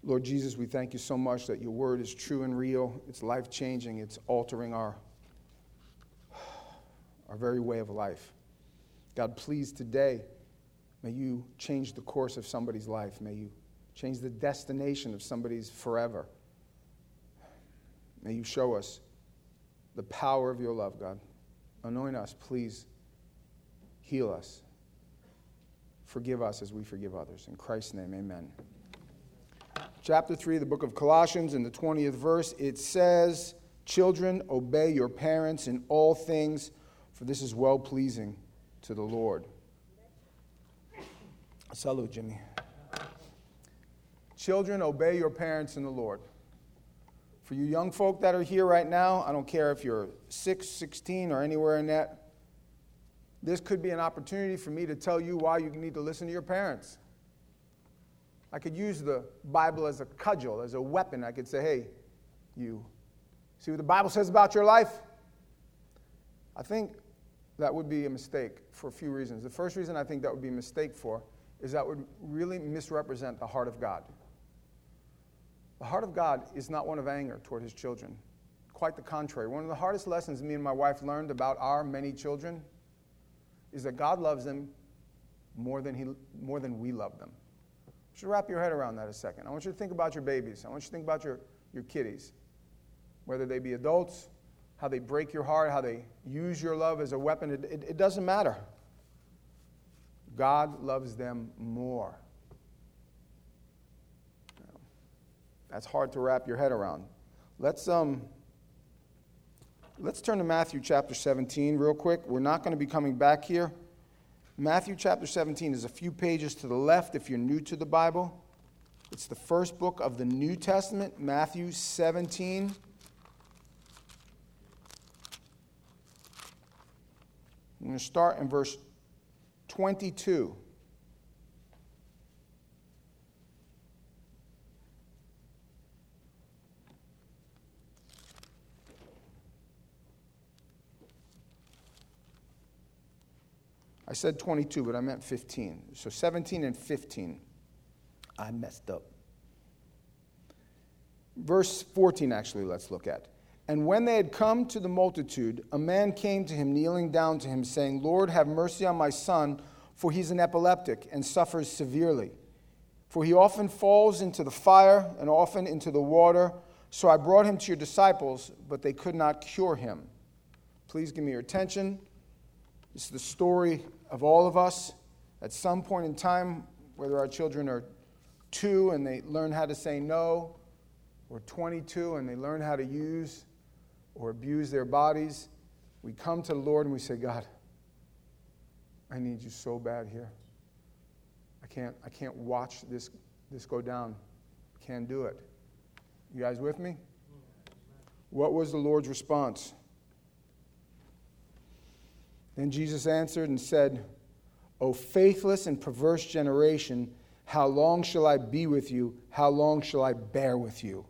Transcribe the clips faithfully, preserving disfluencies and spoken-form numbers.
Lord Jesus, we thank you so much that your word is true and real. It's life-changing. It's altering our, our very way of life. God, please today, may you change the course of somebody's life. May you change the destination of somebody's forever. May you show us the power of your love, God. Anoint us, please. Heal us. Forgive us as we forgive others. In Christ's name, amen. Chapter three of the book of Colossians, in the twentieth verse, it says, "Children, obey your parents in all things, for this is well-pleasing to the Lord." Salute, Jimmy. Children, obey your parents in the Lord. For you young folk that are here right now, I don't care if you're six, sixteen, or anywhere in that, this could be an opportunity for me to tell you why you need to listen to your parents. I could use the Bible as a cudgel, as a weapon. I could say, hey, you see what the Bible says about your life? I think that would be a mistake for a few reasons. The first reason I think that would be a mistake for is that would really misrepresent the heart of God. The heart of God is not one of anger toward his children. Quite the contrary. One of the hardest lessons me and my wife learned about our many children is that God loves them more than, he, more than we love them. You should wrap your head around that a second. I want you to think about your babies. I want you to think about your, your kiddies, whether they be adults, how they break your heart, how they use your love as a weapon. It, it, it doesn't matter. God loves them more. That's hard to wrap your head around. Let's um, let's turn to Matthew chapter seventeen real quick. We're not going to be coming back here. Matthew chapter seventeen is a few pages to the left if you're new to the Bible. It's the first book of the New Testament, Matthew seventeen. I'm going to start in verse twenty-two. I said twenty-two, but I meant fifteen. So seventeen and fifteen. I messed up. Verse fourteen, actually, let's look at. "And when they had come to the multitude, a man came to him, kneeling down to him, saying, 'Lord, have mercy on my son, for he's an epileptic and suffers severely. For he often falls into the fire and often into the water. So I brought him to your disciples, but they could not cure him.'" Please give me your attention. This is the story of all of us. At some point in time, whether our children are two and they learn how to say no, or twenty-two and they learn how to use or abuse their bodies, we come to the Lord and we say, "God, I need you so bad here. I can't, I can't watch this, this go down. I can't do it." You guys with me? What was the Lord's response? Then Jesus answered and said, "O faithless and perverse generation, how long shall I be with you? How long shall I bear with you?"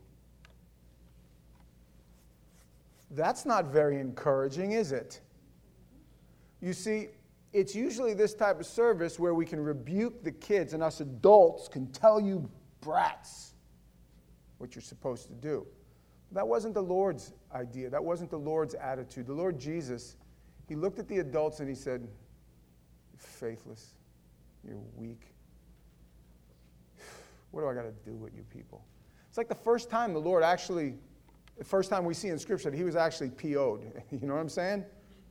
That's not very encouraging, is it? You see, it's usually this type of service where we can rebuke the kids and us adults can tell you brats what you're supposed to do. That wasn't the Lord's idea. That wasn't the Lord's attitude. The Lord Jesus, he looked at the adults and he said, "You're faithless. You're weak. What do I got to do with you people?" It's like the first time the Lord actually, the first time we see in Scripture that he was actually P O'd. You know what I'm saying?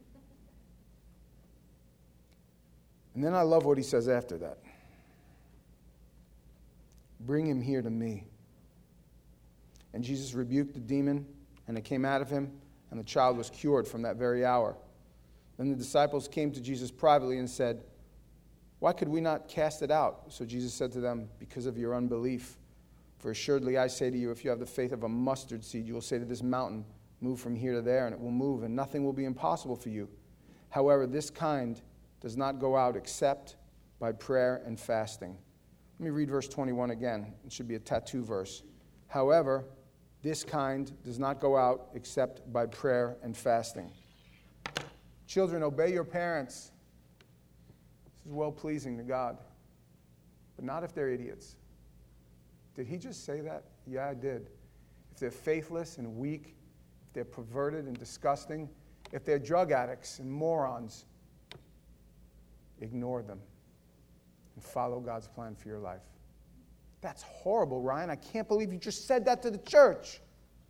And then I love what he says after that. "Bring him here to me." And Jesus rebuked the demon, and it came out of him, and the child was cured from that very hour. Then the disciples came to Jesus privately and said, "Why could we not cast it out?" So Jesus said to them, "Because of your unbelief. For assuredly I say to you, if you have the faith of a mustard seed, you will say to this mountain, 'Move from here to there,' and it will move, and nothing will be impossible for you. However, this kind does not go out except by prayer and fasting." Let me read verse twenty-one again. It should be a tattoo verse. "However, this kind does not go out except by prayer and fasting." Children, obey your parents. This is well-pleasing to God. But not if they're idiots. Did he just say that? Yeah, I did. If they're faithless and weak, if they're perverted and disgusting, if they're drug addicts and morons, ignore them and follow God's plan for your life. That's horrible, Ryan. I can't believe you just said that to the church.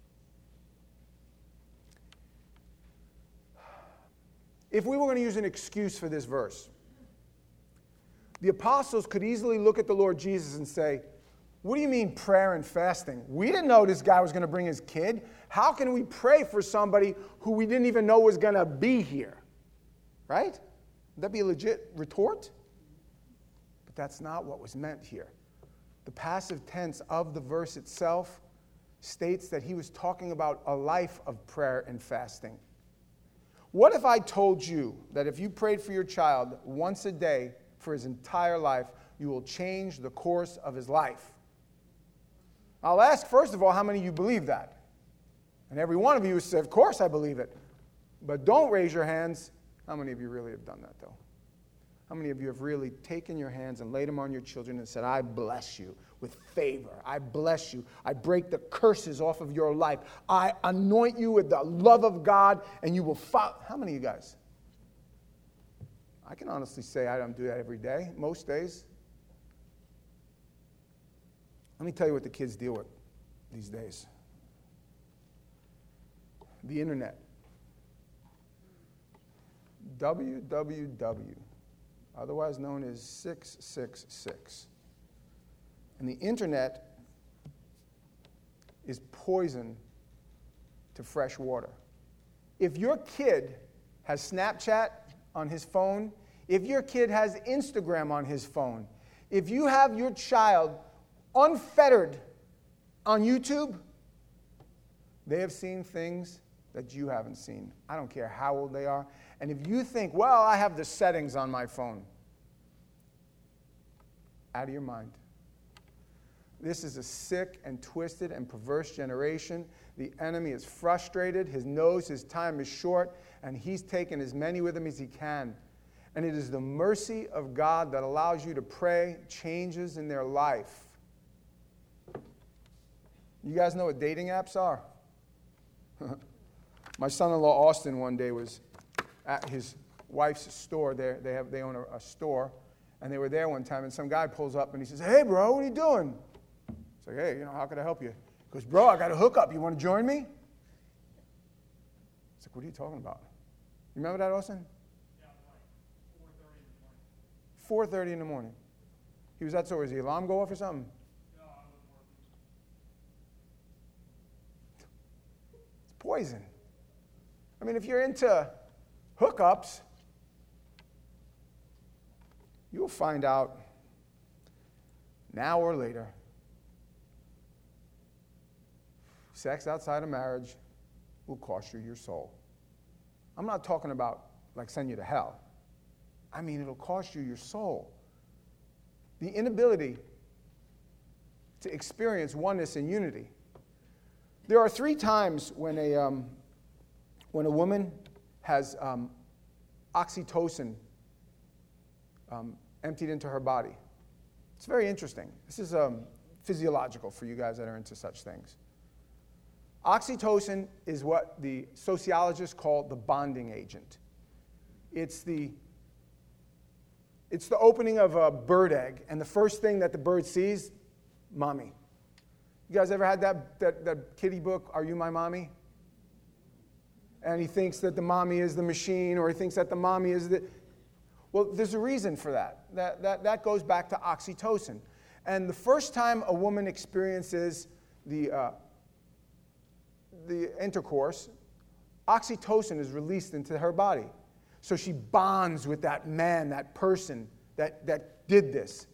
If we were going to use an excuse for this verse, the apostles could easily look at the Lord Jesus and say, what do you mean prayer and fasting? We didn't know this guy was going to bring his kid. How can we pray for somebody who we didn't even know was going to be here? Right? Would that be a legit retort? But that's not what was meant here. The passive tense of the verse itself states that he was talking about a life of prayer and fasting. What if I told you that if you prayed for your child once a day for his entire life, you will change the course of his life? I'll ask, first of all, how many of you believe that? And every one of you said, of course I believe it. But don't raise your hands. How many of you really have done that, though? How many of you have really taken your hands and laid them on your children and said, I bless you with favor. I bless you. I break the curses off of your life. I anoint you with the love of God, and you will follow. How many of you guys? I can honestly say I don't do that every day, most days. Let me tell you what the kids deal with these days. The internet. W W W. Otherwise known as six six six. And the internet is poison to fresh water. If your kid has Snapchat on his phone, if your kid has Instagram on his phone, if you have your child unfettered on YouTube, they have seen things that you haven't seen. I don't care how old they are. And if you think, well, I have the settings on my phone, out of your mind. This is a sick and twisted and perverse generation. The enemy is frustrated. His knows his time is short, and he's taken as many with him as he can. And it is the mercy of God that allows you to pray changes in their life. You guys know what dating apps are? My son-in-law Austin one day was at his wife's store. There, they have they own a, a store, and they were there one time. And some guy pulls up and he says, "Hey, bro, what are you doing?" It's like, "Hey, you know, how can I help you?" He goes, "Bro, I got a hookup. You want to join me?" It's like, "What are you talking about?" You remember that, Austin? Yeah, like four thirty in the morning. four thirty in the morning. He was at so was the alarm go off or something? No, I was working. It's poison. I mean, if you're into hookups, you'll find out now or later. Sex outside of marriage will cost you your soul. I'm not talking about like send you to hell. I mean, it'll cost you your soul. The inability to experience oneness and unity. There are three times when a um, when a woman has um, oxytocin um, emptied into her body. It's very interesting. This is um, physiological for you guys that are into such things. Oxytocin is what the sociologists call the bonding agent. It's the, it's the opening of a bird egg, and the first thing that the bird sees, mommy. You guys ever had that, that, that kiddie book, Are You My Mommy? And he thinks that the mommy is the machine, or he thinks that the mommy is the... Well, there's a reason for that. That, that. that goes back to oxytocin. And the first time a woman experiences the, uh, the intercourse, oxytocin is released into her body. So she bonds with that man, that person that, that did this.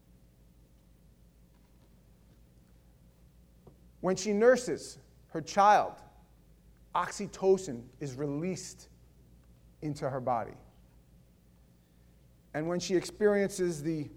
When she nurses her child, oxytocin is released into her body. And when she experiences the,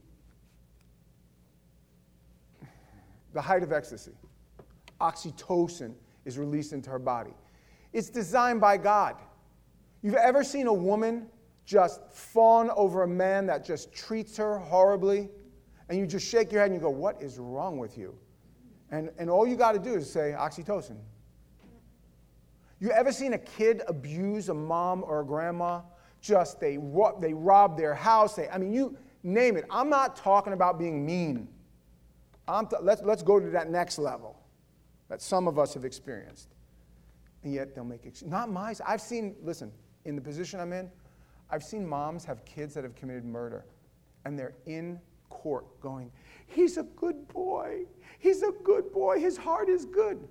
the height of ecstasy, oxytocin is released into her body. It's designed by God. You've ever seen a woman just fawn over a man that just treats her horribly? And you just shake your head and you go, what is wrong with you? And, and all you got to do is say oxytocin. You ever seen a kid abuse a mom or a grandma? Just they, they rob their house. They, I mean, you name it. I'm not talking about being mean. I'm th- let's, let's go to that next level that some of us have experienced. And yet they'll make excuses. Not my, I've seen, listen, in the position I'm in, I've seen moms have kids that have committed murder. And they're in court going, he's a good boy. He's a good boy. His heart is good.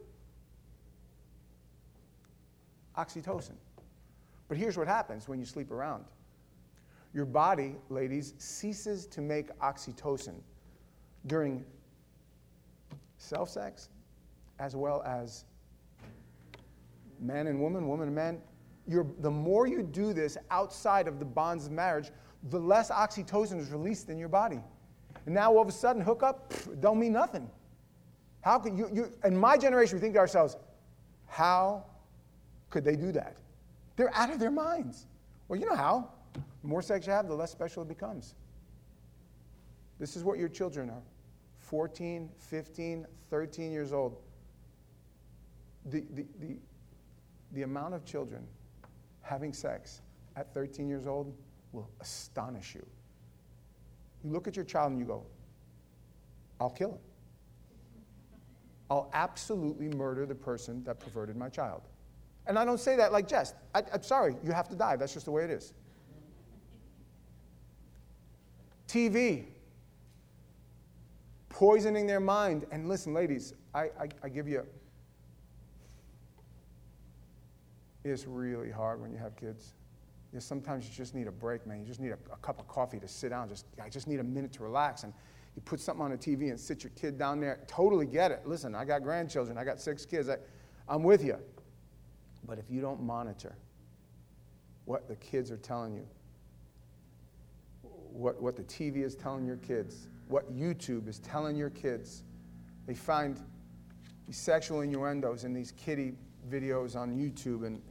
Oxytocin. But here's what happens when you sleep around. Your body, ladies, ceases to make oxytocin during self-sex as well as man and woman, woman and man. You're, the more you do this outside of the bonds of marriage, the less oxytocin is released in your body. And now all of a sudden, hook up, pff, don't mean nothing. How could you, you, in my generation, we think to ourselves, how could they do that? They're out of their minds. Well, you know how. The more sex you have, the less special it becomes. This is what your children are. fourteen, fifteen, thirteen years old. The, the, the, the amount of children having sex at thirteen years old will astonish you. You look at your child and you go, I'll kill him. I'll absolutely murder the person that perverted my child. And I don't say that like jest. I, I'm sorry, you have to die. That's just the way it is. T V. Poisoning their mind. And listen, ladies, I, I, I give you, it's really hard when you have kids. You know, sometimes you just need a break, man. You just need a, a cup of coffee to sit down. Just, I just need a minute to relax. And you put something on the T V and sit your kid down there. Totally get it. Listen, I got grandchildren. I got six kids. I, I'm with you. But if you don't monitor what the kids are telling you, what, what the T V is telling your kids, what YouTube is telling your kids, they find these sexual innuendos in these kiddie videos on YouTube. And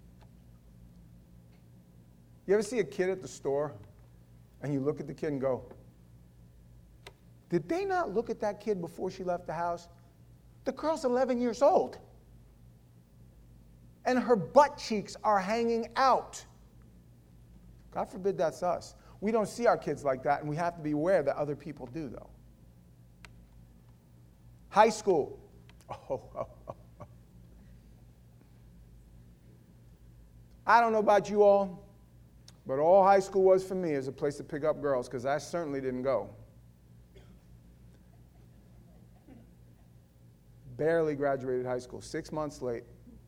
you ever see a kid at the store and you look at the kid and go, did they not look at that kid before she left the house? The girl's eleven years old. And her butt cheeks are hanging out. God forbid that's us. We don't see our kids like that, and we have to be aware that other people do, though. High school. Oh, oh, oh, oh. I don't know about you all, but all high school was for me is a place to pick up girls, because I certainly didn't go. Barely graduated high school, six months late.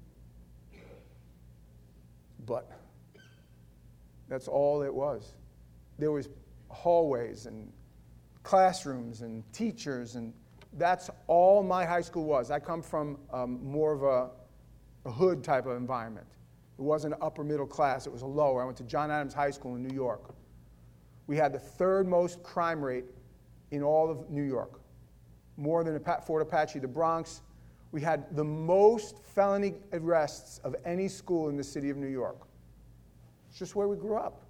But that's all it was. There was hallways and classrooms and teachers, and that's all my high school was. I come from um, more of a, a hood type of environment. It wasn't upper middle class, it was a lower. I went to John Adams High School in New York. We had the third most crime rate in all of New York. More than Fort Apache, the Bronx. We had the most felony arrests of any school in the city of New York. It's just where we grew up.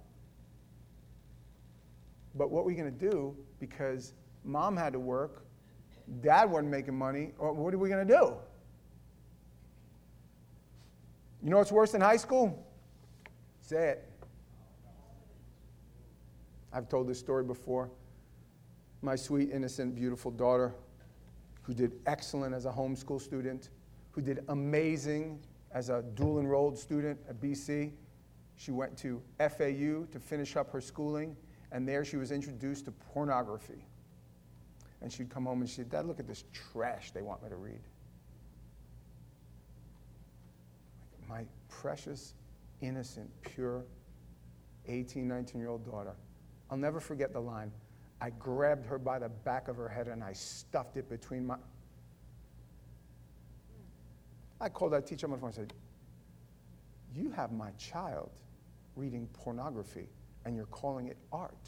But what were we going to do? Because mom had to work, dad wasn't making money, or what are we going to do? You know what's worse than high school? Say it. I've told this story before. My sweet, innocent, beautiful daughter, who did excellent as a homeschool student, who did amazing as a dual-enrolled student at B C. She went to F A U to finish up her schooling, and there she was introduced to pornography. And she'd come home and she'd say, Dad, look at this trash they want me to read. My precious, innocent, pure eighteen, nineteen-year-old daughter. I'll never forget the line. I grabbed her by the back of her head and I stuffed it between my... I called that teacher on the phone and said, you have my child reading pornography and you're calling it art.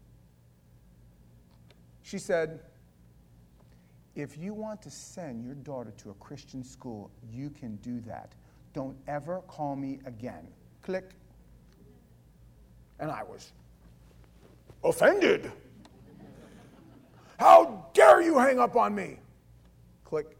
She said, if you want to send your daughter to a Christian school, you can do that. Don't ever call me again. Click. And I was offended. How dare you hang up on me? click.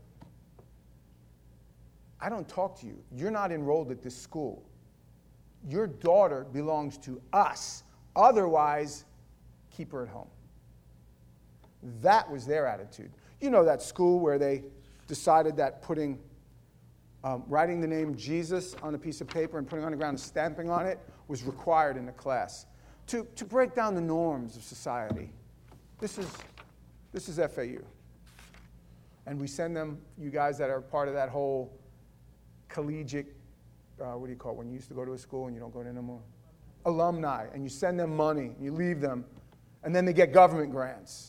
I don't talk to you. You're not enrolled at this school. Your daughter belongs to us. Otherwise, keep her at home. That was their attitude. You know that school where they decided that putting, um, writing the name Jesus on a piece of paper and putting it on the ground and stamping on it was required in the class to, to break down the norms of society. This is, this is F A U. And we send them, you guys that are part of that whole collegiate, uh, what do you call it, when you used to go to a school and you don't go to anymore? Alumni. And you send them money, and you leave them, and then they get government grants.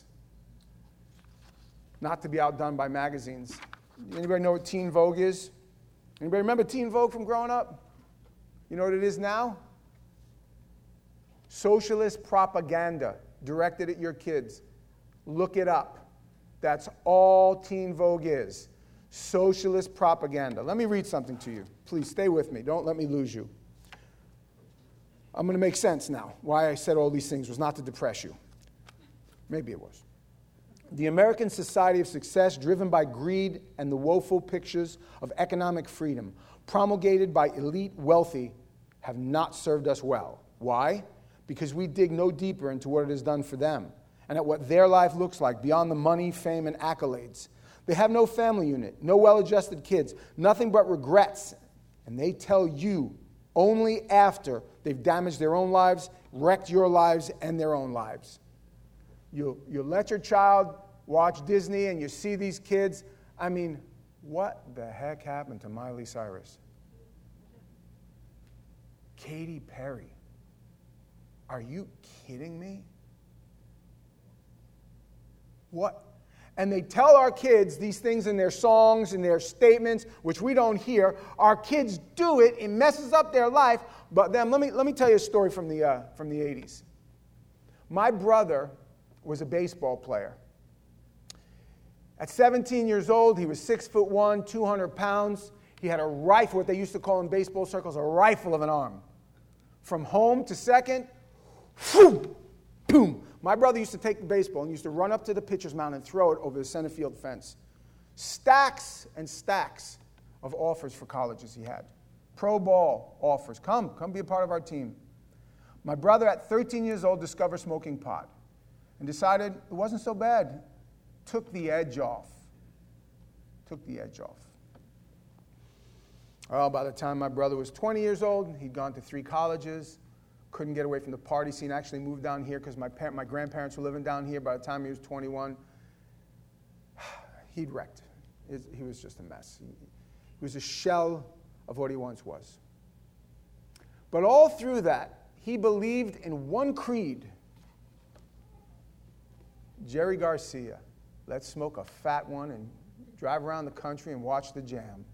Not to be outdone by magazines. Anybody know what Teen Vogue is? Anybody remember Teen Vogue from growing up? You know what it is now? Socialist propaganda directed at your kids. Look it up. That's all Teen Vogue is. Socialist propaganda. Let me read something to you. Please stay with me. Don't let me lose you. I'm going to make sense now. Why I said all these things was not to depress you. Maybe it was. The American Society of Success, driven by greed and the woeful pictures of economic freedom promulgated by elite wealthy, have not served us well. Why? Because we dig no deeper into what it has done for them and at what their life looks like beyond the money, fame, and accolades. They have no family unit, no well-adjusted kids, nothing but regrets, and they tell you only after they've damaged their own lives, wrecked your lives, and their own lives. You you let your child watch Disney and you see these kids. I mean, what the heck happened to Miley Cyrus? Katy Perry. Are you kidding me? What? And they tell our kids these things in their songs and their statements, which we don't hear. Our kids do it. It messes up their life. But then let me, let me tell you a story from the, uh, from the eighties. My brother was a baseball player. At seventeen years old, he was six foot one, two hundred pounds. He had a rifle, what they used to call in baseball circles, a rifle of an arm. From home to second, whew, boom. My brother used to take the baseball and used to run up to the pitcher's mound and throw it over the center field fence. Stacks and stacks of offers for colleges he had. Pro ball offers. Come, come be a part of our team. My brother at thirteen years old discovered smoking pot and decided it wasn't so bad. Took the edge off. Took the edge off. Well, by the time my brother was twenty years old, he'd gone to three colleges. Couldn't get away from the party scene. Actually moved down here because my parent, my grandparents were living down here. By the time he was twenty-one, he'd wrecked. He was just a mess. He was a shell of what he once was. But all through that, he believed in one creed. Jerry Garcia. Let's smoke a fat one and drive around the country and watch the Jam.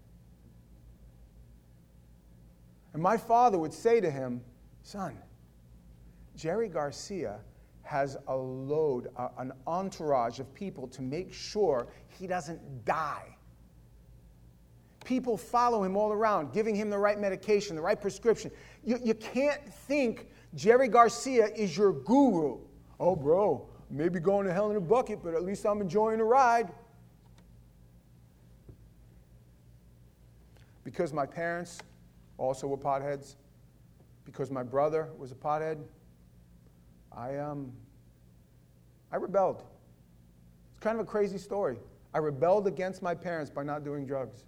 And my father would say to him, son, Jerry Garcia has a load, uh, an entourage of people to make sure he doesn't die. People follow him all around, giving him the right medication, the right prescription. You, you can't think Jerry Garcia is your guru. Oh, bro, maybe going to hell in a bucket, but at least I'm enjoying the ride. Because my parents also were potheads, because my brother was a pothead, I um, I rebelled. It's kind of a crazy story. I rebelled against my parents by not doing drugs.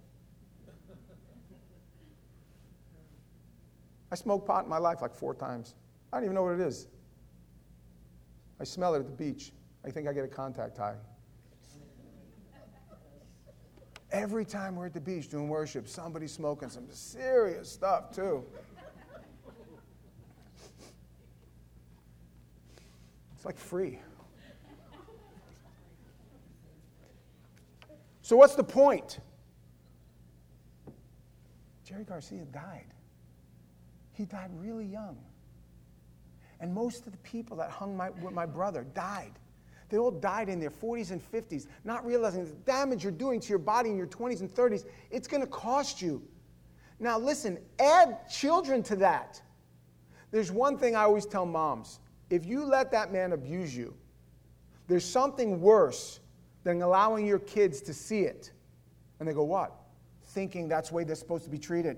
I smoked pot in my life like four times. I don't even know what it is. I smell it at the beach. I think I get a contact high. Every time we're at the beach doing worship, somebody's smoking some serious stuff too. It's like free. So what's the point? Jerry Garcia died. He died really young. And most of the people that hung my, with my brother died. They all died in their forties and fifties, not realizing the damage you're doing to your body in your twenties and thirties, it's going to cost you. Now listen, add children to that. There's one thing I always tell moms. If you let that man abuse you, there's something worse than allowing your kids to see it. And they go, what? Thinking that's the way they're supposed to be treated.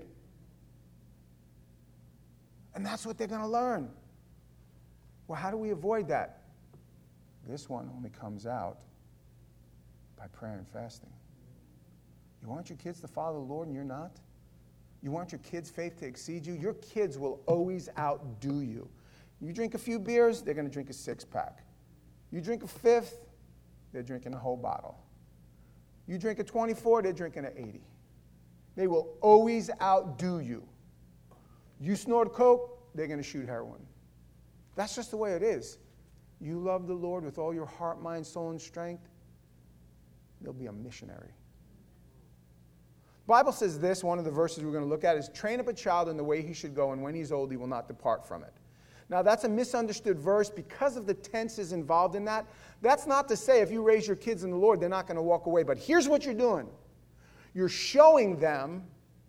And that's what they're going to learn. Well, how do we avoid that? This one only comes out by prayer and fasting. You want your kids to follow the Lord and you're not? You want your kids' faith to exceed you? Your kids will always outdo you. You drink a few beers, they're going to drink a six-pack. You drink a fifth, they're drinking a whole bottle. You drink a twenty-four, they're drinking an eighty. They will always outdo you. You snort coke, they're going to shoot heroin. That's just the way it is. You love the Lord with all your heart, mind, soul, and strength, they'll be a missionary. The Bible says this, one of the verses we're going to look at is, train up a child in the way he should go, and when he's old, he will not depart from it. Now, that's a misunderstood verse because of the tenses involved in that. That's not to say if you raise your kids in the Lord, they're not going to walk away. But here's what you're doing. You're showing them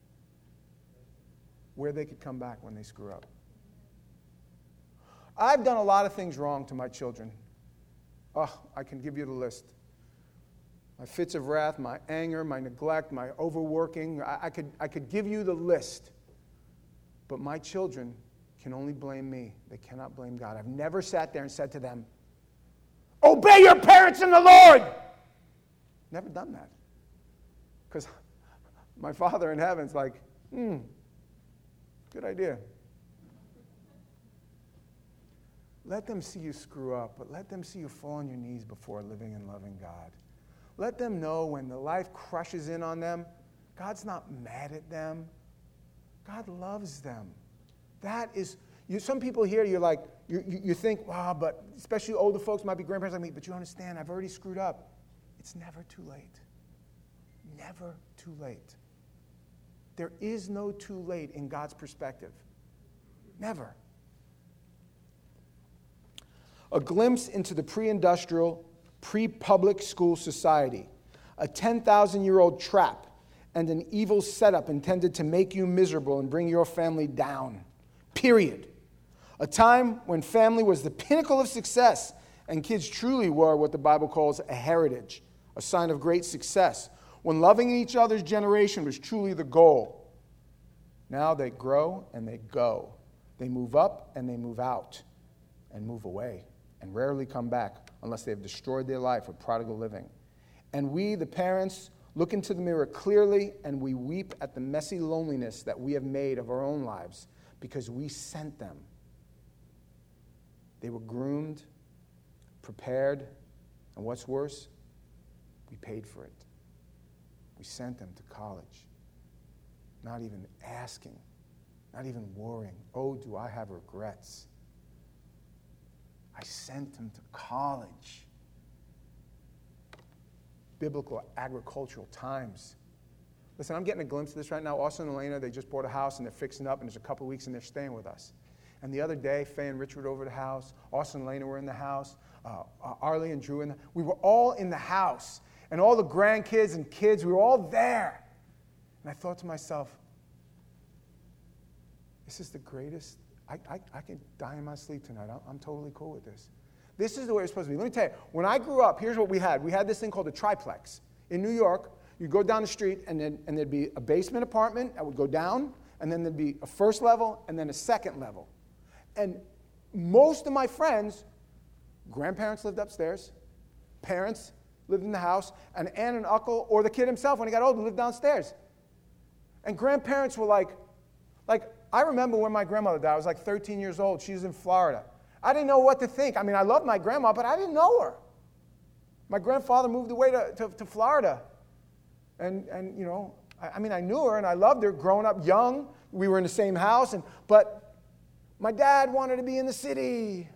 where they could come back when they screw up. I've done a lot of things wrong to my children. Oh, I can give you the list. My fits of wrath, my anger, my neglect, my overworking. I, I, could, I could give you the list. But my children can only blame me. They cannot blame God. I've never sat there and said to them, obey your parents in the Lord. Never done that. Because my Father in heaven's like, hmm, good idea. Let them see you screw up, but let them see you fall on your knees before a living and loving God. Let them know when the life crushes in on them, God's not mad at them. God loves them. That is, you, some people here, you're like, you, you, you think, wow, but especially older folks, might be grandparents like me, but you understand, I've already screwed up. It's never too late. Never too late. There is no too late in God's perspective. Never. A glimpse into the pre-industrial, pre-public school society, a ten thousand year old trap, and an evil setup intended to make you miserable and bring your family down. Period. A time when family was the pinnacle of success, and kids truly were what the Bible calls a heritage, a sign of great success, when loving each other's generation was truly the goal. Now they grow and they go. They move up and they move out and move away and rarely come back unless they have destroyed their life with prodigal living. And we, the parents, look into the mirror clearly and we weep at the messy loneliness that we have made of our own lives because we sent them. They were groomed, prepared, and what's worse, we paid for it. We sent them to college, not even asking, not even worrying. Oh, do I have regrets? I sent them to college. Biblical agricultural times. Listen, I'm getting a glimpse of this right now. Austin and Elena, they just bought a house and they're fixing up, and there's a couple weeks and they're staying with us. And the other day, Faye and Richard were over the house. Austin and Elena were in the house. Uh, uh, Arlie and Drew in the, we were all in the house. And all the grandkids and kids, we were all there. And I thought to myself, this is the greatest. I, I, I can die in my sleep tonight. I'm, I'm totally cool with this. This is the way it's supposed to be. Let me tell you, when I grew up, here's what we had. We had this thing called a triplex. In New York, you'd go down the street, and, then, and there'd be a basement apartment that would go down, and then there'd be a first level, and then a second level. And most of my friends, grandparents lived upstairs, parents lived in the house, and aunt and uncle, or the kid himself, when he got older, lived downstairs. And grandparents were like, like, I remember when my grandmother died. I was like thirteen years old. She was in Florida. I didn't know what to think. I mean, I loved my grandma, but I didn't know her. My grandfather moved away to, to, to Florida. And, and you know, I, I mean, I knew her and I loved her growing up young. We were in the same house, and but my dad wanted to be in the city.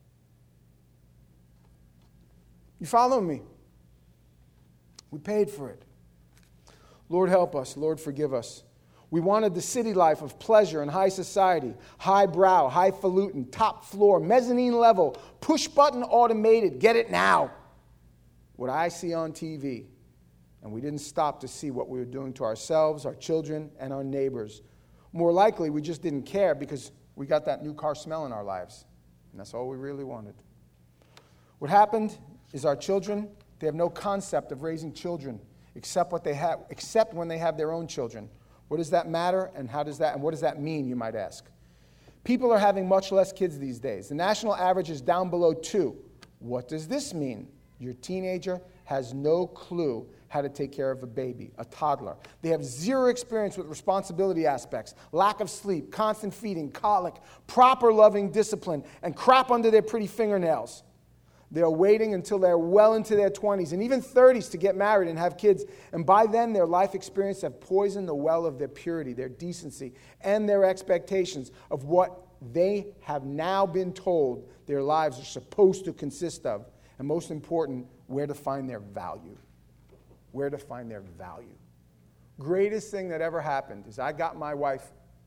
You following me? We paid for it. Lord, help us. Lord, forgive us. We wanted the city life of pleasure and high society, high brow, highfalutin, top floor, mezzanine level, push button automated, get it now. What I see on T V. And we didn't stop to see what we were doing to ourselves, our children, and our neighbors. More likely, we just didn't care because we got that new car smell in our lives. And that's all we really wanted. What happened is our children, they have no concept of raising children except what they have, except when they have their own children. What does that matter, and how does that, and what does that mean, you might ask? People are having much less kids these days. The national average is down below two. What does this mean? Your teenager has no clue how to take care of a baby, a toddler. They have zero experience with responsibility aspects, lack of sleep, constant feeding, colic, proper loving discipline, and crap under their pretty fingernails. They're waiting until they're well into their twenties and even thirties to get married and have kids. And by then, their life experience have poisoned the well of their purity, their decency, and their expectations of what they have now been told their lives are supposed to consist of. And most important, where to find their value. Where to find their value. Greatest thing that ever happened is I got my wife,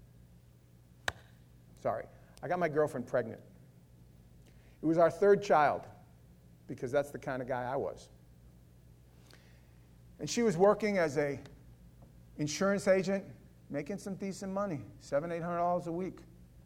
sorry, I got my girlfriend pregnant. It was our third child, because that's the kind of guy I was. And she was working as a insurance agent, making some decent money, seven, eight hundred dollars a week.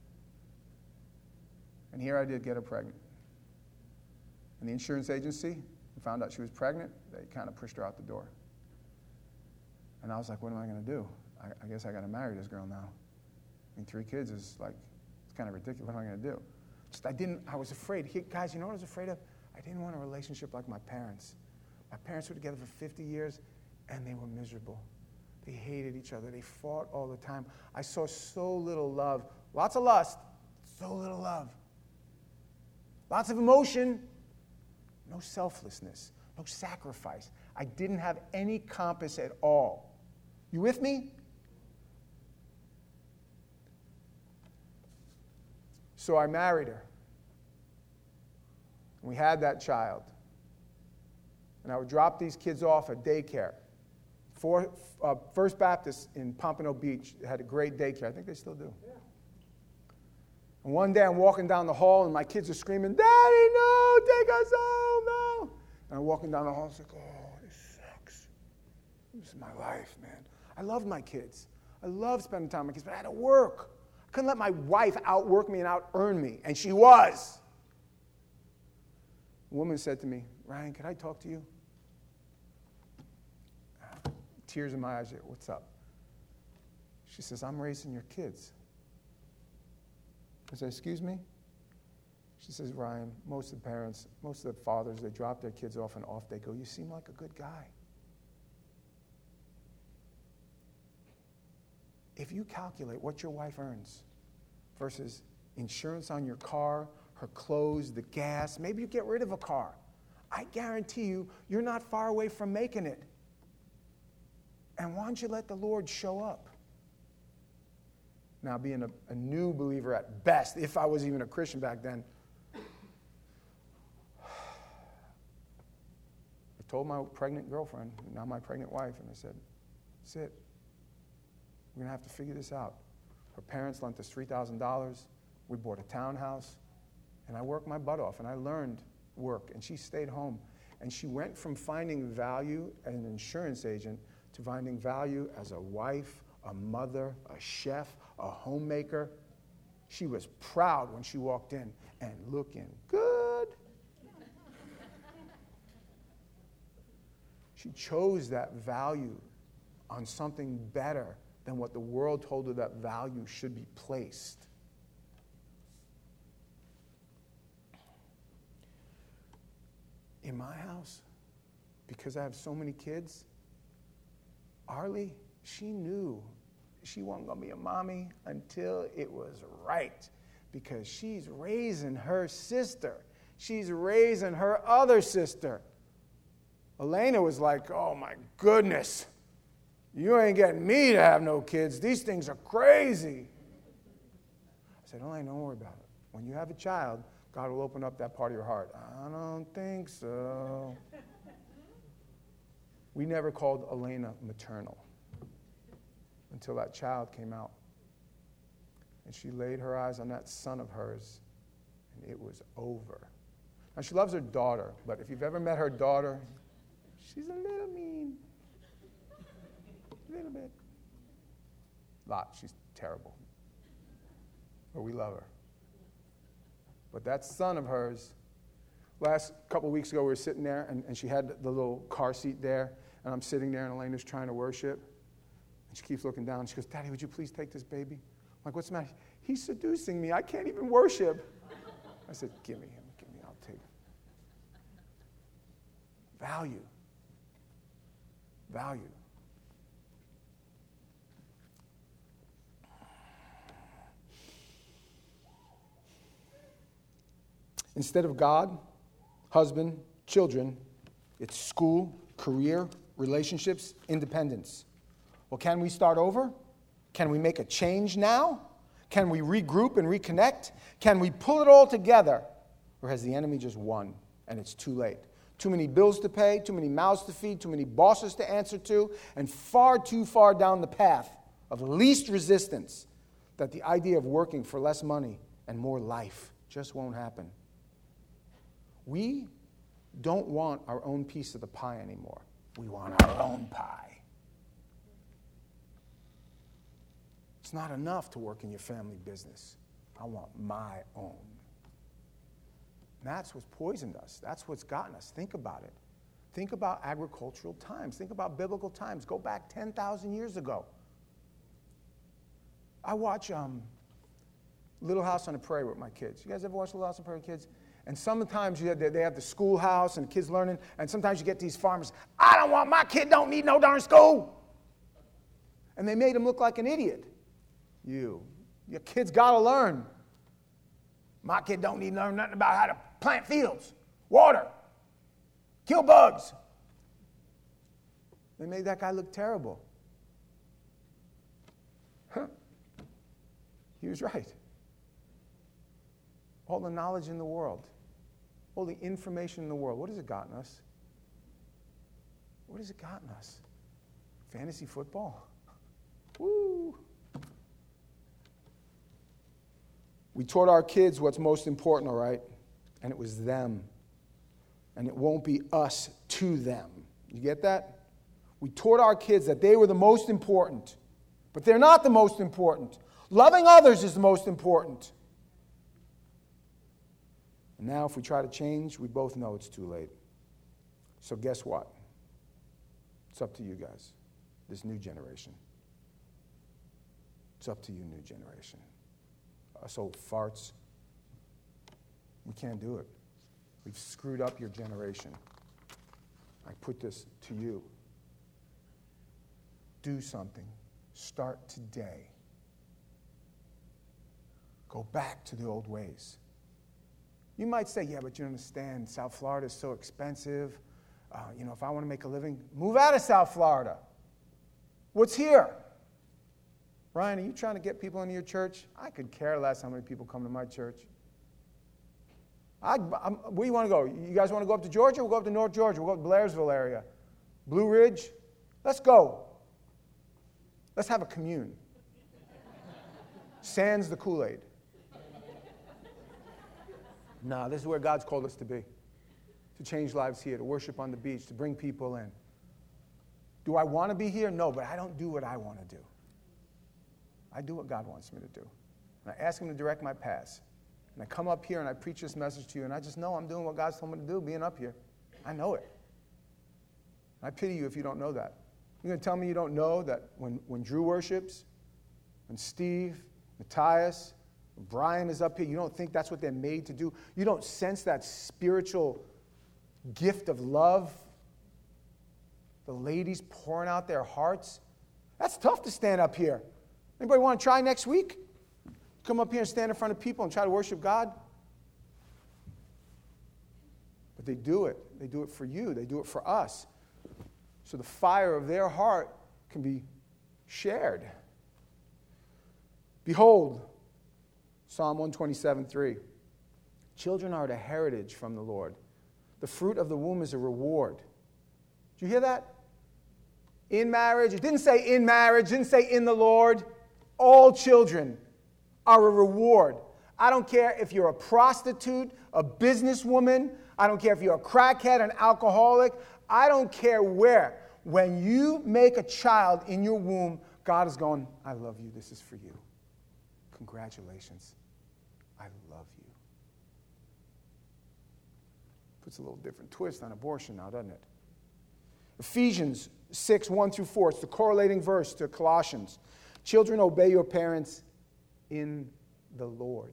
And here I did get her pregnant. And the insurance agency found out she was pregnant. They kind of pushed her out the door. And I was like, what am I going to do? I, I guess I got to marry this girl now. I mean, three kids is like, it's kind of ridiculous. What am I going to do? Just, I didn't, I was afraid. He, guys, you know what I was afraid of? I didn't want a relationship like my parents. My parents were together for fifty years, and they were miserable. They hated each other. They fought all the time. I saw so little love. Lots of lust, so little love. Lots of emotion, no selflessness, no sacrifice. I didn't have any compass at all. You with me? So I married her. We had that child. And I would drop these kids off at daycare. For, uh, First Baptist in Pompano Beach had a great daycare. I think they still do. Yeah. And one day I'm walking down the hall and my kids are screaming, Daddy, no, take us home, no. And I'm walking down the hall and it's like, oh, this sucks. This is my life, man. I love my kids. I love spending time with my kids, but I had to work. I couldn't let my wife outwork me and out-earn me, and she was. A woman said to me, Ryan, could I talk to you? Tears in my eyes. What's up? She says, I'm raising your kids. I said, excuse me? She says, Ryan, most of the parents, most of the fathers, they drop their kids off and off they go. You seem like a good guy. If you calculate what your wife earns versus insurance on your car, her clothes, the gas, maybe you get rid of a car. I guarantee you, you're not far away from making it. And why don't you let the Lord show up? Now, being a, a new believer at best, if I was even a Christian back then, I told my pregnant girlfriend, now my pregnant wife, and I said, that's it. We're going to have to figure this out. Her parents lent us three thousand dollars. We bought a townhouse. And I worked my butt off, and I learned work. And she stayed home. And she went from finding value as an insurance agent to finding value as a wife, a mother, a chef, a homemaker. She was proud when she walked in and looking good. She chose that value on something better than what the world told her that value should be placed. In my house, because I have so many kids, Arlie, she knew she wasn't going to be a mommy until it was right, because she's raising her sister. She's raising her other sister. Elena was like, oh my goodness, you ain't getting me to have no kids. These things are crazy. I said, Elena, don't worry about it. When you have a child, God will open up that part of your heart. I don't think so. We never called Elena maternal until that child came out. And she laid her eyes on that son of hers, and it was over. Now, she loves her daughter, but if you've ever met her daughter, she's a little mean. A little bit. Lot, she's terrible. But we love her. But that son of hers, last couple of weeks ago, we were sitting there, and, and she had the little car seat there, And I'm sitting there, and Elena's trying to worship. And she keeps looking down. She goes, Daddy, would you please take this baby? I'm like, what's the matter? He's seducing me. I can't even worship. I said, give me him. Give me, I'll take him. Value. Value. Instead of God, husband, children, it's school, career, relationships, independence. Well, can we start over? Can we make a change now? Can we regroup and reconnect? Can we pull it all together? Or has the enemy just won and it's too late? Too many bills to pay, too many mouths to feed, too many bosses to answer to, and far too far down the path of least resistance that the idea of working for less money and more life just won't happen. We don't want our own piece of the pie anymore. We want our own pie. It's not enough to work in your family business. I want my own. And that's what's poisoned us. That's what's gotten us. Think about it. Think about agricultural times. Think about biblical times. Go back ten thousand years ago. I watch um, Little House on the Prairie with my kids. You guys ever watch Little House on the Prairie with kids? And sometimes you have the, they have the schoolhouse and the kids learning, and sometimes you get these farmers, I don't want, my kid don't need no darn school. And they made him look like an idiot. You, your kid's got to learn. My kid don't need to learn nothing about how to plant fields, water, kill bugs. They made that guy look terrible. Huh. He was right. All the knowledge in the world, all the information in the world, what has it gotten us? What has it gotten us? Fantasy football? Woo! We taught our kids what's most important, all right? And it was them. And it won't be us to them. You get that? We taught our kids that they were the most important. But they're not the most important. Loving others is the most important. And now if we try to change, we both know it's too late. So guess what? It's up to you guys, this new generation. It's up to you, new generation. Us old farts, we can't do it. We've screwed up your generation. I put this to you. Do something. Start today. Go back to the old ways. You might say, yeah, but you understand, South Florida is so expensive. Uh, you know, if I want to make a living, move out of South Florida. What's here? Ryan, are you trying to get people into your church? I could care less how many people come to my church. I, I'm, where do you want to go? You guys want to go up to Georgia? We'll go up to North Georgia. We'll go up to Blairsville area. Blue Ridge? Let's go. Let's have a commune. Sans the Kool-Aid. No, this is where God's called us to be. To change lives here, to worship on the beach, to bring people in. Do I want to be here? No, but I don't do what I want to do. I do what God wants me to do. And I ask him to direct my paths. And I come up here and I preach this message to you, and I just know I'm doing what God's told me to do, being up here. I know it. I pity you if you don't know that. You're going to tell me you don't know that when, when Drew worships, when Steve, Matthias, when Brian is up here, you don't think that's what they're made to do? You don't sense that spiritual gift of love? The ladies pouring out their hearts? That's tough to stand up here. Anybody want to try next week? Come up here and stand in front of people and try to worship God? But they do it. They do it for you. They do it for us. So the fire of their heart can be shared. Behold, Psalm one twenty-seven, three. Children are a heritage from the Lord. The fruit of the womb is a reward. Did you hear that? In marriage. It didn't say in marriage. It didn't say in the Lord. All children are a reward. I don't care if you're a prostitute, a businesswoman. I don't care if you're a crackhead, an alcoholic. I don't care where. When you make a child in your womb, God is going, I love you. This is for you. Congratulations. I love you. Puts a little different twist on abortion now, doesn't it? Ephesians six, one through four. It's the correlating verse to Colossians. Children, obey your parents in the Lord.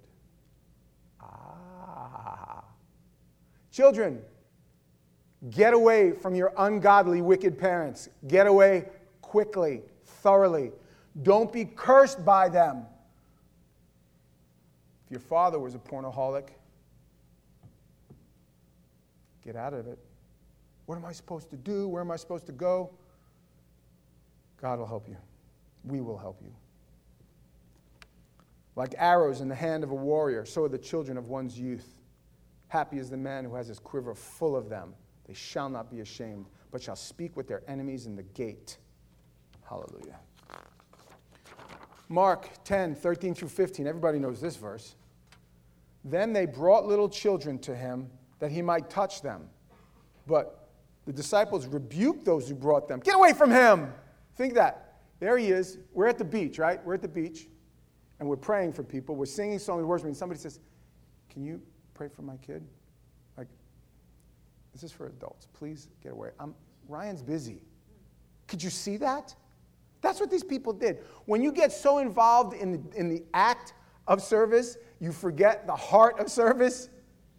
Ah. Children, get away from your ungodly, wicked parents. Get away quickly, thoroughly. Don't be cursed by them. If your father was a pornoholic, get out of it. What am I supposed to do? Where am I supposed to go? God will help you. We will help you. Like arrows in the hand of a warrior, so are the children of one's youth. Happy is the man who has his quiver full of them. They shall not be ashamed, but shall speak with their enemies in the gate. Hallelujah. Mark ten, thirteen through fifteen. Everybody knows this verse. Then they brought little children to him that he might touch them. But the disciples rebuked those who brought them. Get away from him! Think that. There he is. We're at the beach, right? We're at the beach. And we're praying for people. We're singing songs of worship. And somebody says, can you pray for my kid? Like, this is for adults. Please get away. I'm, Ryan's busy. Could you see that? That's what these people did. When you get so involved in the, in the act of service, you forget the heart of service.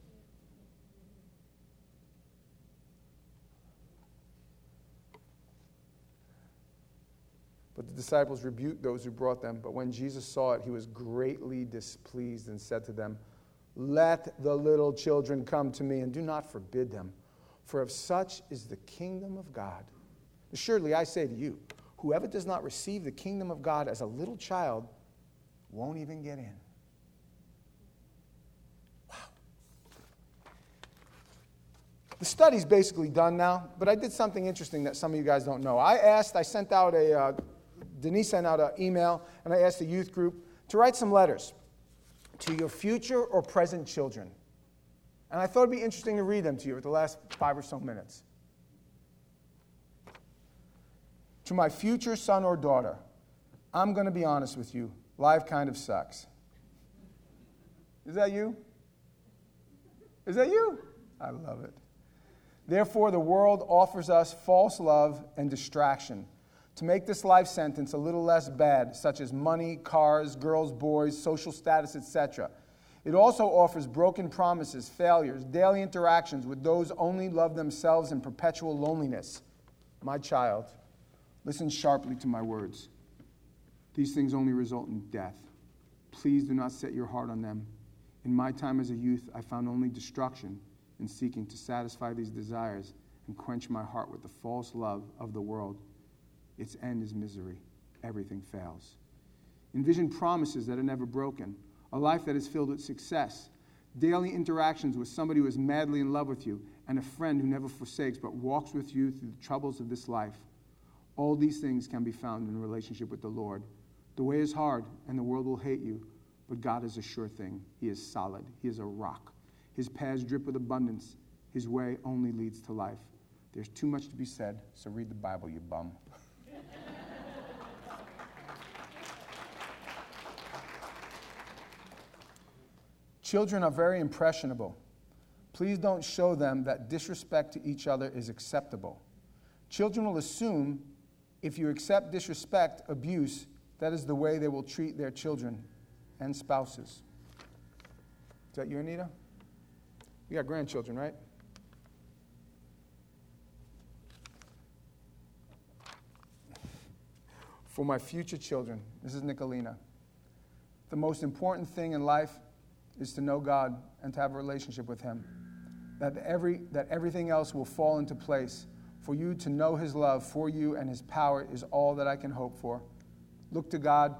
But the disciples rebuked those who brought them. But when Jesus saw it, he was greatly displeased and said to them, let the little children come to me, and do not forbid them, for of such is the kingdom of God. Assuredly, I say to you, whoever does not receive the kingdom of God as a little child won't even get in. Wow. The study's basically done now, but I did something interesting that some of you guys don't know. I asked, I sent out a, uh, Denise sent out an email, and I asked the youth group to write some letters to your future or present children. And I thought it'd be interesting to read them to you for the last five or so minutes. To my future son or daughter, I'm going to be honest with you. Life kind of sucks. Is that you? Is that you? I love it. Therefore, the world offers us false love and distraction to make this life sentence a little less bad, such as money, cars, girls, boys, social status, et cetera. It also offers broken promises, failures, daily interactions with those only love themselves in perpetual loneliness. My child, listen sharply to my words. These things only result in death. Please do not set your heart on them. In my time as a youth, I found only destruction in seeking to satisfy these desires and quench my heart with the false love of the world. Its end is misery. Everything fails. Envision promises that are never broken, a life that is filled with success, daily interactions with somebody who is madly in love with you, and a friend who never forsakes but walks with you through the troubles of this life. All these things can be found in a relationship with the Lord. The way is hard, and the world will hate you, but God is a sure thing. He is solid. He is a rock. His paths drip with abundance. His way only leads to life. There's too much to be said, so read the Bible, you bum. Children are very impressionable. Please don't show them that disrespect to each other is acceptable. Children will assume if you accept disrespect, abuse, that is the way they will treat their children and spouses. Is that you, Anita? You got grandchildren, right? For my future children, this is Nicolina. The most important thing in life is to know God and to have a relationship with Him. That every that everything else will fall into place. For you to know His love for you and His power is all that I can hope for. Look to God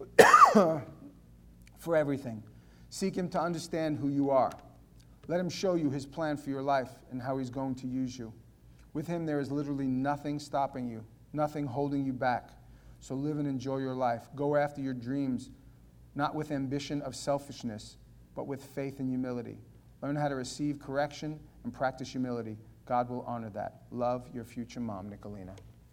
for everything. Seek Him to understand who you are. Let Him show you His plan for your life and how He's going to use you. With Him, there is literally nothing stopping you, nothing holding you back. So live and enjoy your life. Go after your dreams, not with ambition of selfishness, but with faith and humility. Learn how to receive correction and practice humility. God will honor that. Love, your future mom, Nicolina.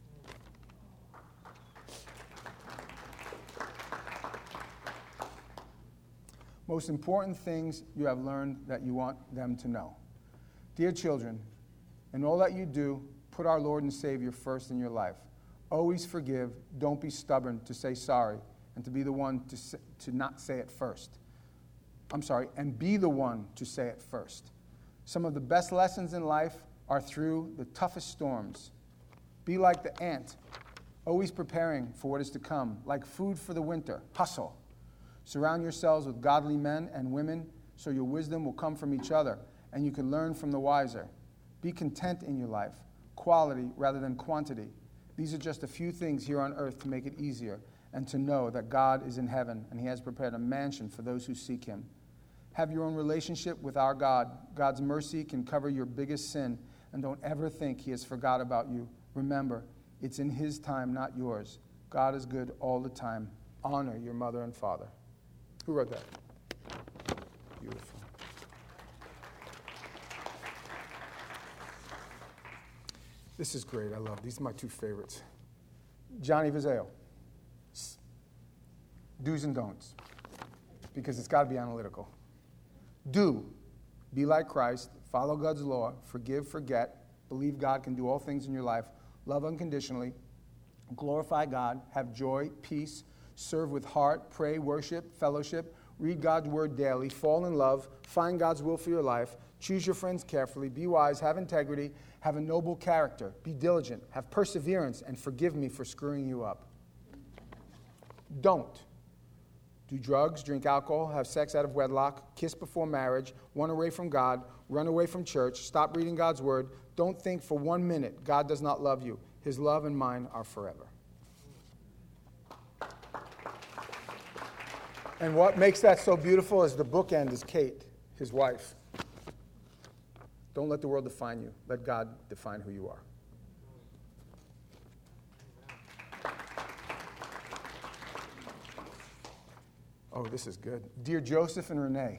Most important things you have learned that you want them to know. Dear children, in all that you do, Put our Lord and Savior first in your life. Always forgive. Don't be stubborn to say sorry and to be the one to, say, to not say it first. I'm sorry, and be the one to say it first. Some of the best lessons in life are through the toughest storms. Be like the ant, always preparing for what is to come, like food for the winter. Hustle. Surround yourselves with godly men and women so your wisdom will come from each other and you can learn from the wiser. Be content in your life, quality rather than quantity. These are just a few things here on earth to make it easier and to know that God is in heaven and he has prepared a mansion for those who seek him. Have your own relationship with our God. God's mercy can cover your biggest sin, and don't ever think he has forgot about you. Remember, it's in his time, not yours. God is good all the time. Honor your mother and father. Who wrote that? Beautiful. This is great. I love these. Are my two favorites. Johnny Vizeo. Do's and don'ts, because it's got to be analytical. Do, be like Christ, follow God's law, forgive, forget, believe God can do all things in your life, love unconditionally, glorify God, have joy, peace, serve with heart, pray, worship, fellowship, read God's word daily, fall in love, find God's will for your life, choose your friends carefully, be wise, have integrity, have a noble character, be diligent, have perseverance, and forgive me for screwing you up. Don't. Do drugs, drink alcohol, have sex out of wedlock, kiss before marriage, run away from God, run away from church, stop reading God's word. Don't think for one minute God does not love you. His love and mine are forever. And what makes that so beautiful is the bookend is Kate, his wife. Don't let the world define you. Let God define who you are. Oh, this is good. Dear Joseph and Renee.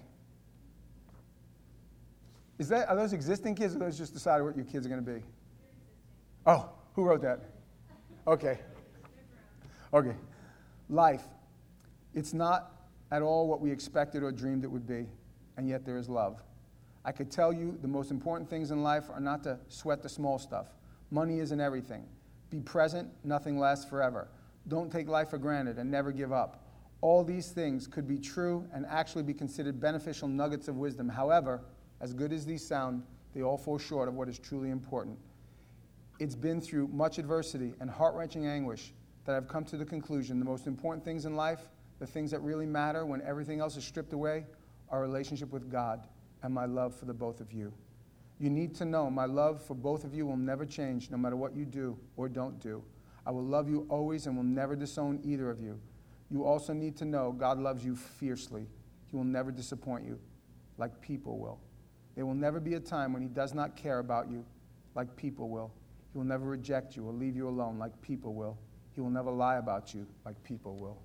Is that, are those existing kids or those just decided what your kids are going to be? Oh, who wrote that? Okay. Okay. Life. It's not at all what we expected or dreamed it would be, and yet there is love. I could tell you the most important things in life are not to sweat the small stuff. Money isn't everything. Be present, nothing lasts forever. Don't take life for granted and never give up. All these things could be true and actually be considered beneficial nuggets of wisdom. However, as good as these sound, they all fall short of what is truly important. It's been through much adversity and heart-wrenching anguish that I've come to the conclusion the most important things in life, the things that really matter when everything else is stripped away, are relationship with God and my love for the both of you. You need to know my love for both of you will never change no matter what you do or don't do. I will love you always and will never disown either of you. You also need to know God loves you fiercely. He will never disappoint you like people will. There will never be a time when he does not care about you like people will. He will never reject you or leave you alone like people will. He will never lie about you like people will.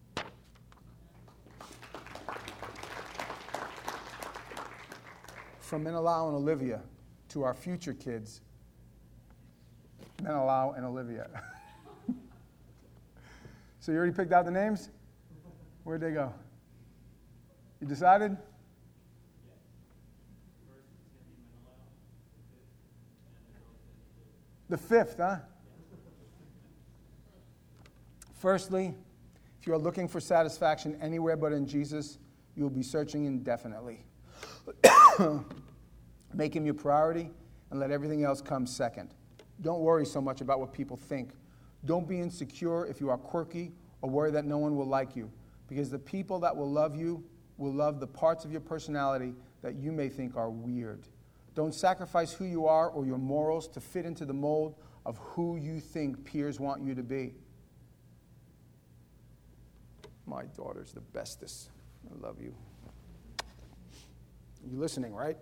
From Menelau and Olivia to our future kids, Menelau and Olivia. So you already picked out the names? Where'd they go? You decided? The fifth, huh? Firstly, if you are looking for satisfaction anywhere but in Jesus, you will be searching indefinitely. Make him your priority and let everything else come second. Don't worry so much about what people think. Don't be insecure if you are quirky or worry that no one will like you, because the people that will love you will love the parts of your personality that you may think are weird. Don't sacrifice who you are or your morals to fit into the mold of who you think peers want you to be. My daughter's the bestest. I love you. You're listening, right?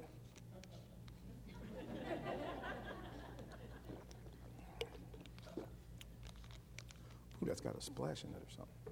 Ooh, that's got a splash in it or something.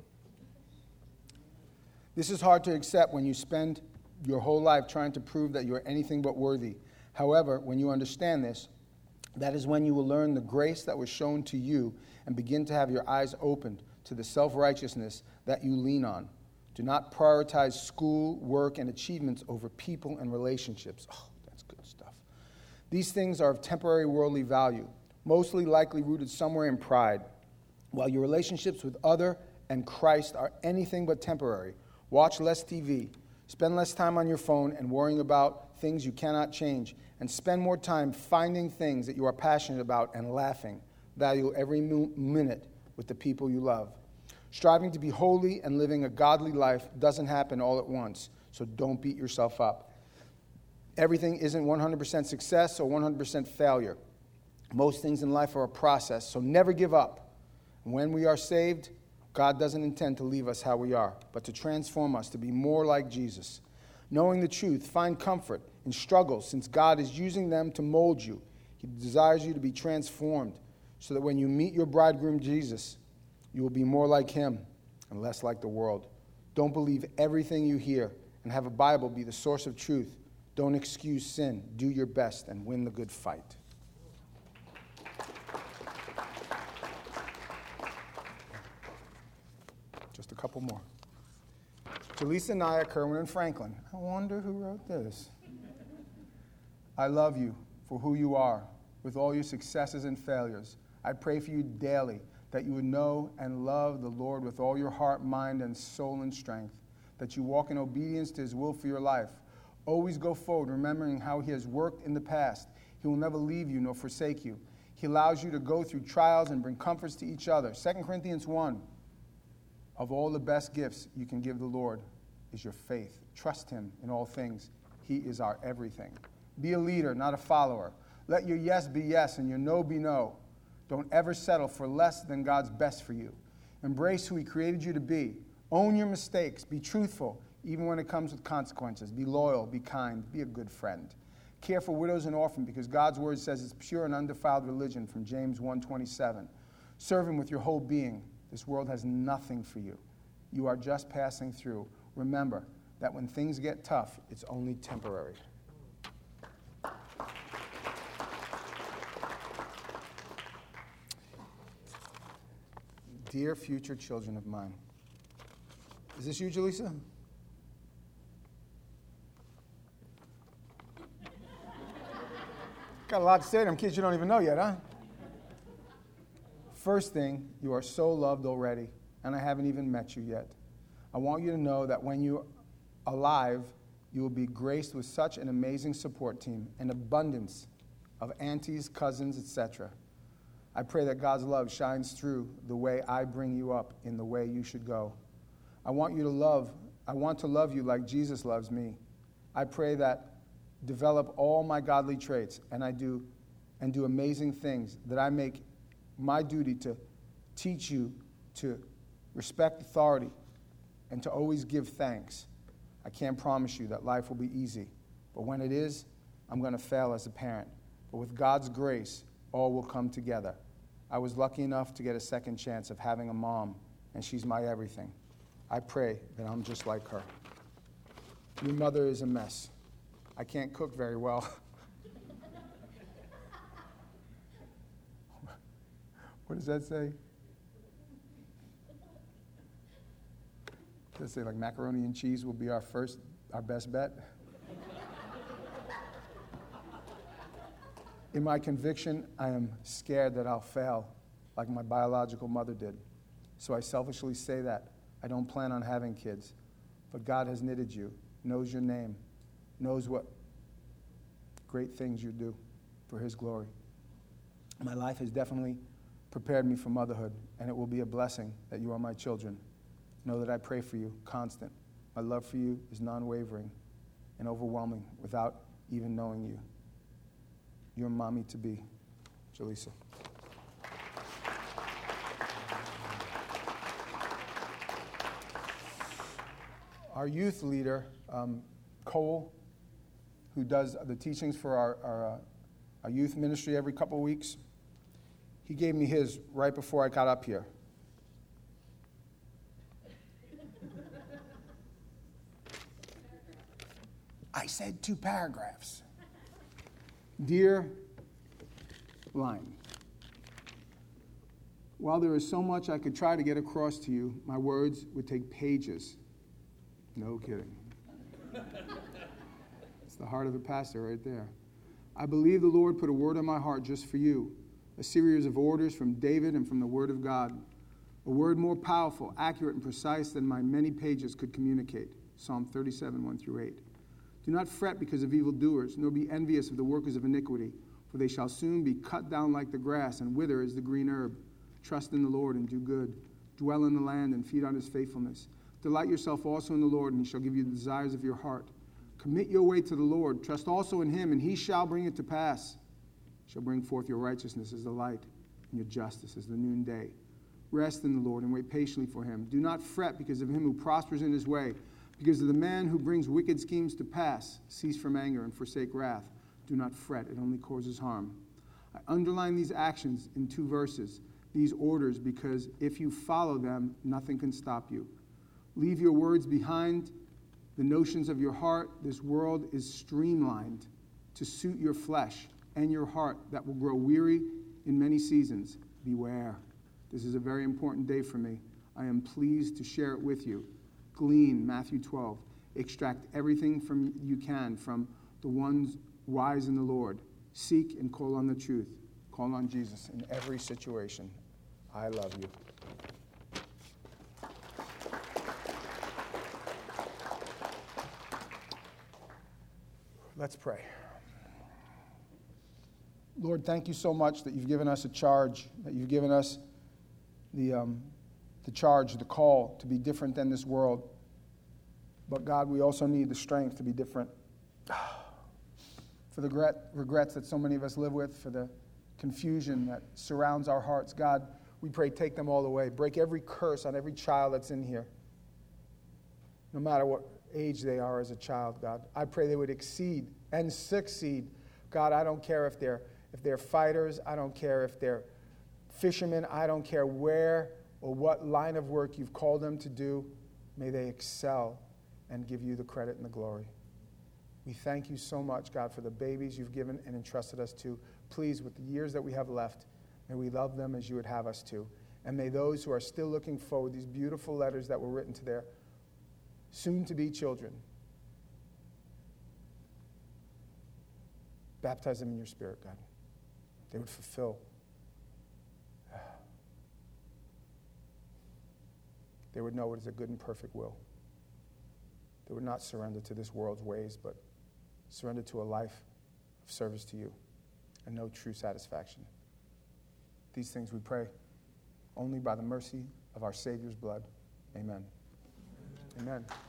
This is hard to accept when you spend your whole life trying to prove that you're anything but worthy. However, when you understand this, that is when you will learn the grace that was shown to you and begin to have your eyes opened to the self-righteousness that you lean on. Do not prioritize school, work, and achievements over people and relationships. Oh, that's good stuff. These things are of temporary worldly value. mostly likely rooted somewhere in pride. While your relationships with other and Christ are anything but temporary, watch less T V, spend less time on your phone and worrying about things you cannot change, and spend more time finding things that you are passionate about and laughing. Value every minute with the people you love. Striving to be holy and living a godly life doesn't happen all at once, so don't beat yourself up. Everything isn't one hundred percent success or one hundred percent failure. Most things in life are a process, so never give up. When we are saved, God doesn't intend to leave us how we are, but to transform us to be more like Jesus. Knowing the truth, find comfort in struggles, since God is using them to mold you. He desires you to be transformed so that when you meet your bridegroom, Jesus, you will be more like him and less like the world. Don't believe everything you hear and have a Bible be the source of truth. Don't excuse sin. Do your best and win the good fight. Just a couple more. Jaleesa, Naya, Kerwin, and Franklin. I wonder who wrote this. I love you for who you are, with all your successes and failures. I pray for you daily that you would know and love the Lord with all your heart, mind, and soul and strength, that you walk in obedience to his will for your life. Always go forward, remembering how he has worked in the past. He will never leave you nor forsake you. He allows you to go through trials and bring comforts to each other. Second Corinthians one, of all the best gifts you can give the Lord is your faith. Trust him in all things. He is our everything. Be a leader, not a follower. Let your yes be yes and your no be no. Don't ever settle for less than God's best for you. Embrace who he created you to be. Own your mistakes. Be truthful, even when it comes with consequences. Be loyal, be kind, be a good friend. Care for widows and orphans, because God's word says it's pure and undefiled religion, from James one twenty-seven. Serve him with your whole being. This world has nothing for you. You are just passing through. Remember that when things get tough, it's only temporary. Dear future children of mine. Is this you, Jaleesa? Got a lot to say to them kids you don't even know yet, huh? First thing, you are so loved already, and I haven't even met you yet. I want you to know that when you're alive, you will be graced with such an amazing support team, an abundance of aunties, cousins, et cetera. I pray that God's love shines through the way I bring you up in the way you should go. I want you to love, I want to love you like Jesus loves me. I pray that develop all my godly traits and I do and do amazing things, that I make my duty to teach you to respect authority and to always give thanks. I can't promise you that life will be easy, but when it is, I'm going to fail as a parent. But with God's grace, all will come together. I was lucky enough to get a second chance of having a mom, and she's my everything. I pray that I'm just like her. Your mother is a mess. I can't cook very well. What does that say? Does it say like macaroni and cheese will be our first, our best bet? In my conviction, I am scared that I'll fail like my biological mother did. So I selfishly say that. I don't plan on having kids. But God has knitted you, knows your name, knows what great things you do for his glory. My life has definitely prepared me for motherhood, and it will be a blessing that you are my children. Know that I pray for you, constant. My love for you is non-wavering and overwhelming without even knowing you. Your mommy to be, Jaleesa. Our youth leader, um, Cole, who does the teachings for our, our, uh, our youth ministry every couple of weeks, he gave me his right before I got up here. I said two paragraphs. Dear line, while there is so much I could try to get across to you, my words would take pages. No kidding. It's the heart of a pastor right there. I believe the Lord put a word on my heart just for you. a series of orders from David and from the Word of God. A word more powerful, accurate, and precise than my many pages could communicate. Psalm thirty-seven, one through eight. Do not fret because of evildoers, nor be envious of the workers of iniquity, for they shall soon be cut down like the grass and wither as the green herb. Trust in the Lord and do good. Dwell in the land and feed on his faithfulness. Delight yourself also in the Lord, and he shall give you the desires of your heart. Commit your way to the Lord. Trust also in him, and he shall bring it to pass. He shall bring forth your righteousness as the light, and your justice as the noonday. Rest in the Lord and wait patiently for him. Do not fret because of him who prospers in his way, because of the man who brings wicked schemes to pass. Cease from anger and forsake wrath. Do not fret, it only causes harm. I underline these actions in two verses, these orders, because if you follow them, nothing can stop you. Leave your words behind, the notions of your heart. This world is streamlined to suit your flesh and your heart that will grow weary in many seasons. Beware. This is a very important day for me. I am pleased to share it with you. Glean, Matthew twelve. Extract everything from you can from the ones wise in the Lord. Seek and call on the truth. Call on Jesus in every situation. I love you. Let's pray. Lord, thank you so much that you've given us a charge, that you've given us the, um, the charge, the call to be different than this world. But God, we also need the strength to be different. For the regret, regrets that so many of us live with, for the confusion that surrounds our hearts, God, we pray take them all away. Break every curse on every child that's in here, no matter what age they are as a child, God. I pray they would exceed and succeed. God, I don't care if they're if they're fighters. I don't care if they're fishermen. I don't care where or what line of work you've called them to do. May they excel and give you the credit and the glory. We thank you so much, God, for the babies you've given and entrusted us to. Please, with the years that we have left, may we love them as you would have us to. And may those who are still looking forward, these beautiful letters that were written to their soon-to-be children, baptize them in your Spirit, God. They would fulfill. They would know it is a good and perfect will. They would not surrender to this world's ways, but surrender to a life of service to you and know true satisfaction. These things we pray only by the mercy of our Savior's blood. Amen. Amen. Amen.